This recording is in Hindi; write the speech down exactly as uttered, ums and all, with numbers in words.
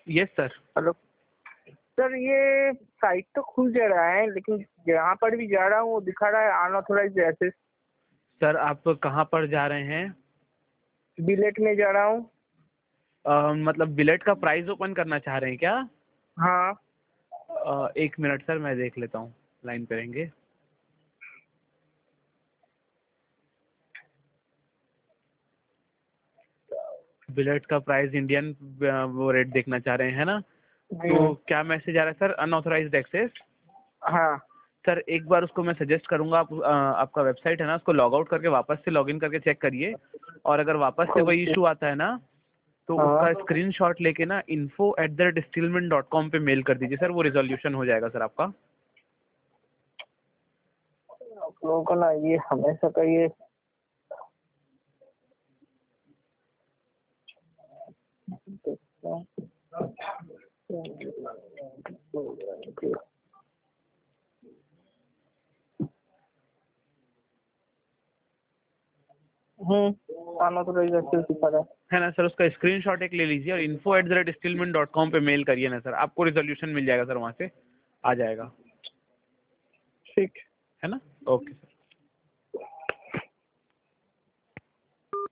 Yes sir. हेलो सर, ये साइट तो खुल जा रहा है लेकिन जहाँ पर भी जा रहा हूँ वो दिखा रहा है अनऑथराइज्ड एक्सेस। सर आप कहाँ पर जा रहे हैं? बिलेट में जा रहा हूँ। अ, मतलब बिलेट का प्राइस ओपन करना चाह रहे हैं क्या? हाँ। अ, एक मिनट सर, मैं देख लेता हूँ, लाइन पे रहेंगे। बिलेट का प्राइस इंडियन वो रेट देखना चाह रहे हैं ना? तो क्या मैसेज आ रहा है सर? Unauthorised access. हाँ सर एक बार उसको मैं सजेस्ट करूंगा, आप आ, आपका वेबसाइट है ना, उसको लॉग आउट करके वापस से लॉगिन करके चेक करिए, और अगर वापस से वही इशू आता है ना तो हाँ। उसका स्क्रीनशॉट लेके ना info at the rate settlement dot com पे मेल कर दीजिए सर, वो रिजोल्यूशन हो जाएगा सर आपका। आप लोगों को ना ये हमेशा का ये हम्म अनऑथराइज्ड एक्सेस दिखा रहा है। है ना सर, उसका स्क्रीनशॉट एक ले लीजिए और info at the rate settlement dot com पे मेल करिए ना सर, आपको रिजोल्यूशन मिल जाएगा सर, वहाँ से आ जाएगा। ठीक है ना? Okay sir.